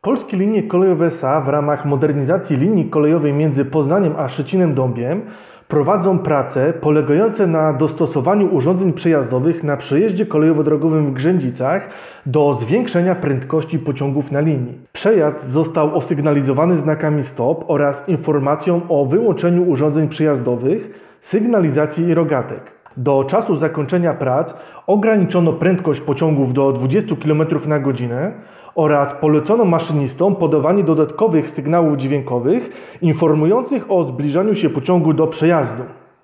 Polskie Linie Kolejowe S.A. w ramach modernizacji linii kolejowej między Poznaniem a Szczecinem-Dąbiem prowadzą prace polegające na dostosowaniu urządzeń przejazdowych na przejeździe kolejowo-drogowym w Grzędzicach do zwiększenia prędkości pociągów na linii. Przejazd został osygnalizowany znakami stop oraz informacją o wyłączeniu urządzeń przejazdowych, sygnalizacji i rogatek. Do czasu zakończenia prac ograniczono prędkość pociągów do 20 km na godzinę oraz polecono maszynistom podawanie dodatkowych sygnałów dźwiękowych informujących o zbliżaniu się pociągu do przejazdu.